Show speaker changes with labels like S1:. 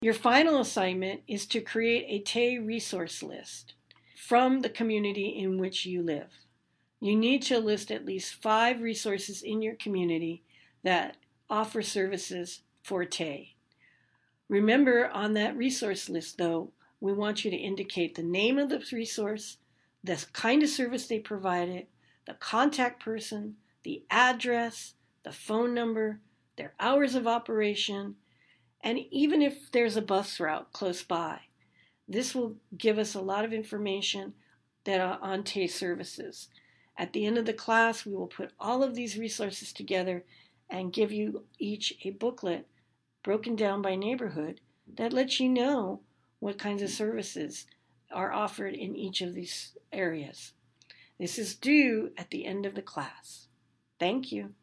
S1: Your final assignment is to create a TAY resource list from the community in which you live. You need to list at least 5 resources in your community that offer services for TAY. Remember, on that resource list, though, we want you to indicate the name of the resource, the kind of service they provided, the contact person, the address, the phone number, their hours of operation, and even if there's a bus route close by. This will give us a lot of information that are on TAY services. At the end of the class, we will put all of these resources together and give you each a booklet broken down by neighborhood that lets you know what kinds of services are offered in each of these areas. This is due at the end of the class. Thank you.